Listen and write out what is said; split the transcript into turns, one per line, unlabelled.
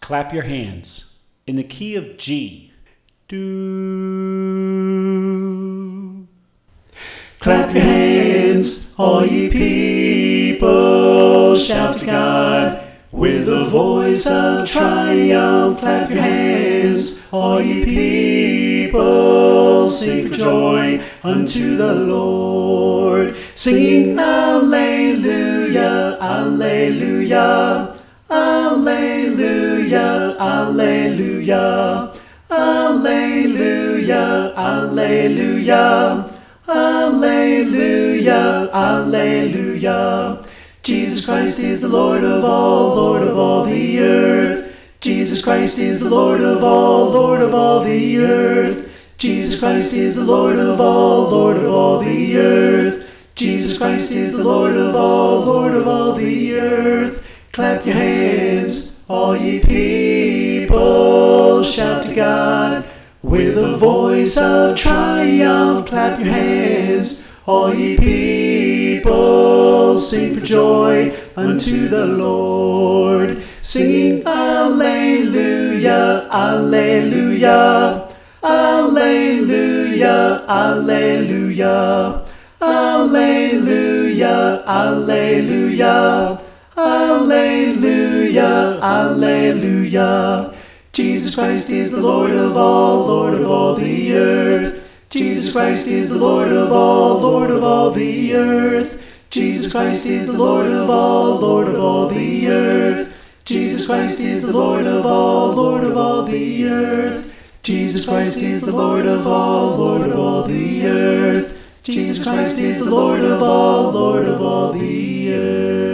Clap your hands in the key of G. Do. Clap your hands, all ye people, shout to God with a voice of triumph. Clap your hands, all ye people, sing for joy unto the Lord, singing Alleluia, Alleluia, Alleluia, Alleluia, Alleluia, Alleluia, Alleluia, Alleluia. Jesus Christ is the Lord of all the earth. Jesus Christ is the Lord of all the earth. Jesus Christ is the Lord of all the earth. Jesus Christ is the Lord of all the earth. Clap your hands, all ye people, shout to God with a voice of triumph. Clap your hands, all ye people, sing for joy unto the Lord, singing Alleluia, Alleluia, Alleluia, Alleluia, Alleluia, Alleluia, Alleluia, Alleluia. Jesus Christ is the Lord of all the earth. Jesus Christ is the Lord of all the earth. Jesus Christ is the Lord of all the earth. Jesus Christ is the Lord of all the earth. Jesus Christ is the Lord of all the earth. Jesus Christ is the Lord of all the earth.